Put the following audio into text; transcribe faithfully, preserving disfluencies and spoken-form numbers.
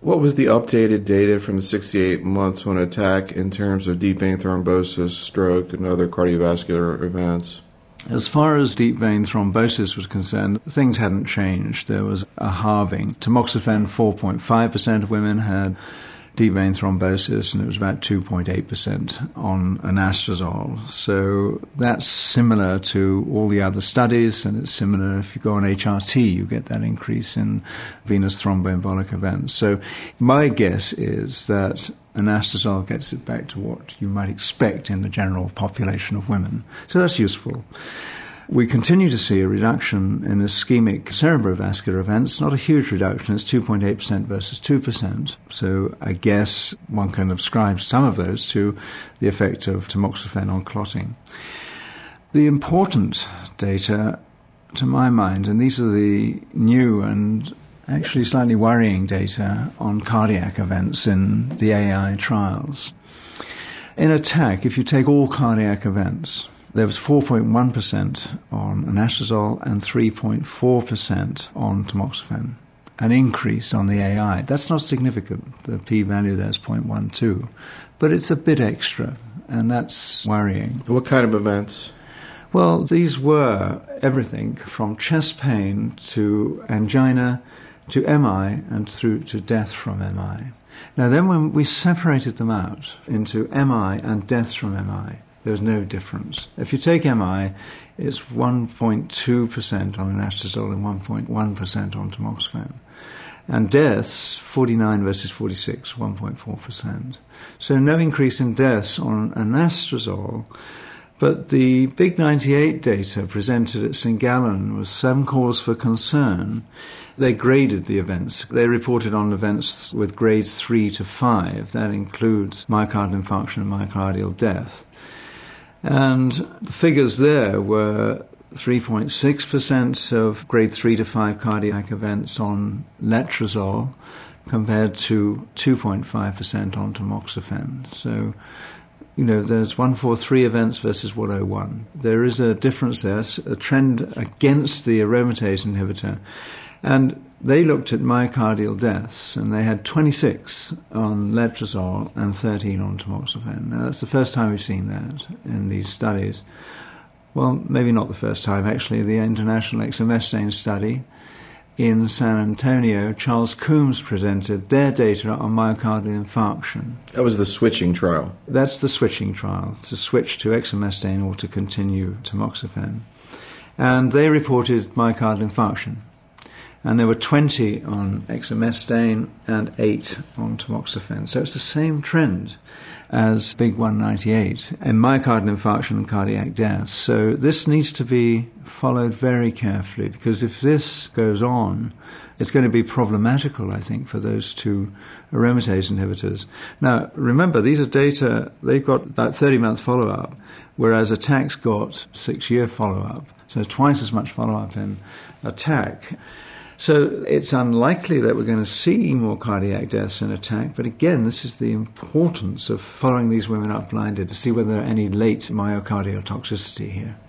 What was the updated data from the sixty-eight months on attack in terms of deep vein thrombosis, stroke, and other cardiovascular events? As far as deep vein thrombosis was concerned, things hadn't changed. There was a halving. Tamoxifen, four point five percent of women had deep vein thrombosis, and it was about two point eight percent on anastrozole. So that's similar to all the other studies, and it's similar if you go on H R T, you get that increase in venous thromboembolic events. So my guess is that anastrozole gets it back to what you might expect in the general population of women. So that's useful. We continue to see a reduction in ischemic cerebrovascular events, not a huge reduction, it's two point eight percent versus two percent. So I guess one can ascribe some of those to the effect of tamoxifen on clotting. The important data, to my mind, and these are the new and actually slightly worrying data on cardiac events in the A I trials. In ATTACK, if you take all cardiac events, there was four point one percent on anastrozole and three point four percent on tamoxifen, an increase on the A I. That's not significant. The p-value there is zero point one two, but it's a bit extra, and that's worrying. What kind of events? Well, these were everything from chest pain to angina to M I and through to death from M I. Now then when we separated them out into M I and deaths from M I, there's no difference. If you take M I, it's one point two percent on anastrozole and one point one percent on tamoxifen. And deaths, forty-nine versus forty-six, one point four percent. So no increase in deaths on anastrozole. But the big ninety-eight data presented at Saint Gallen was some cause for concern. They graded the events. They reported on events with grades three to five. That includes myocardial infarction and myocardial death. And the figures there were three point six percent of grade three to five cardiac events on letrozole compared to two point five percent on tamoxifen. So, you know, there's one forty-three events versus one oh one. There is a difference there, a trend against the aromatase inhibitor. And they looked at myocardial deaths, and they had twenty-six on letrozole and thirteen on tamoxifen. Now, that's the first time we've seen that in these studies. Well, maybe not the first time, actually. The International Exemestane study in San Antonio, Charles Coombs presented their data on myocardial infarction. That was the switching trial. That's the switching trial, to switch to exemestane or to continue tamoxifen. And they reported myocardial infarction. And there were twenty on exemestane and eight on tamoxifen. So it's the same trend as Big one ninety-eight in myocardial infarction and cardiac death. So this needs to be followed very carefully, because if this goes on, it's going to be problematical, I think, for those two aromatase inhibitors. Now, remember, these are data, they've got about thirty-month follow-up, whereas ATTACK's got six-year follow-up. So twice as much follow-up in ATTACK. So it's unlikely that we're going to see more cardiac deaths in ATTACK, but again, this is the importance of following these women up blinded to see whether there are any late myocardial toxicity here.